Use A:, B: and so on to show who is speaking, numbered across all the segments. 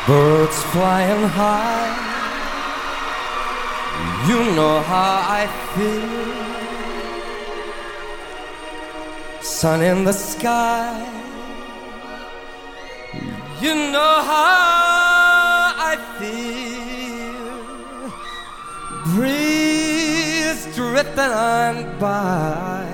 A: Birds flying high, you know how I feel. Sun in the sky, you know how I feel. Breeze drifting on by,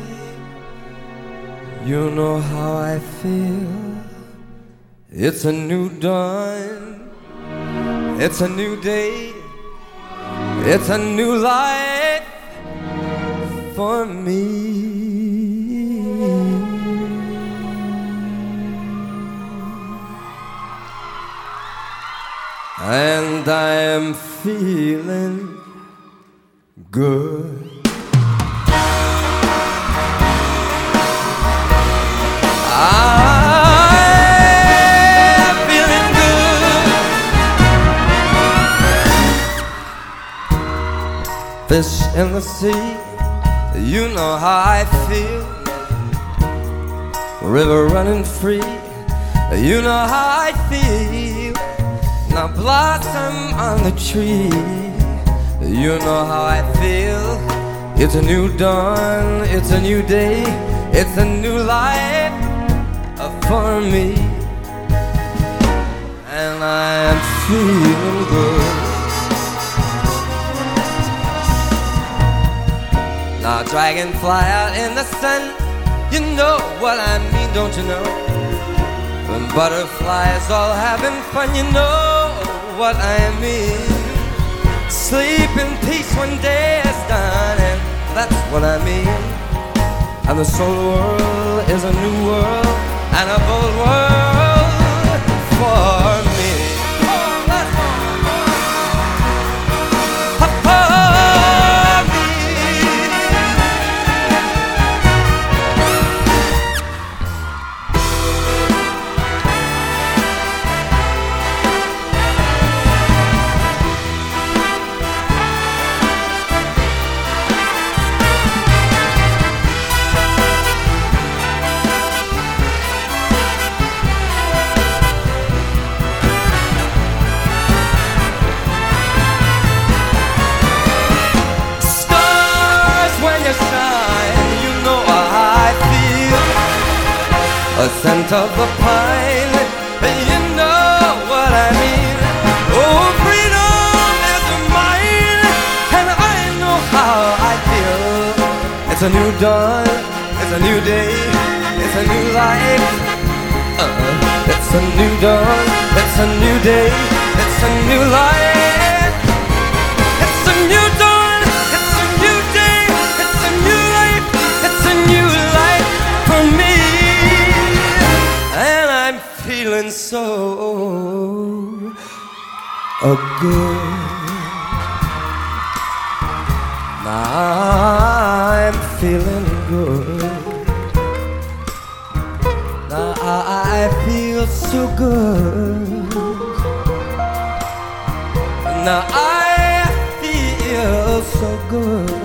A: you know how I feel. It's a new dawn, it's a new day, it's a new life for me. And I am feeling good. Fish in the sea, you know how I feel. River running free, you know how I feel. Now blossom on the tree, you know how I feel. It's a new dawn, it's a new day, it's a new life for me. And I am feeling good. Now dragonfly out in the sun, you know what I mean, don't you know? When butterflies all having fun, you know what I mean. Sleep in peace when day is done, and that's what I mean. And the soul world is a new world, and a bold world for me. A scent of the pine, you know what I mean. Oh, freedom is mine, and I know how I feel. It's a new dawn, it's a new day, it's a new life. It's a new dawn, it's a new day, it's a new life. It's a new dawn, it's a new day, it's a new life, it's a new life for me. Feeling so good. Now I'm feeling good. Now I feel so good. Now I feel so good.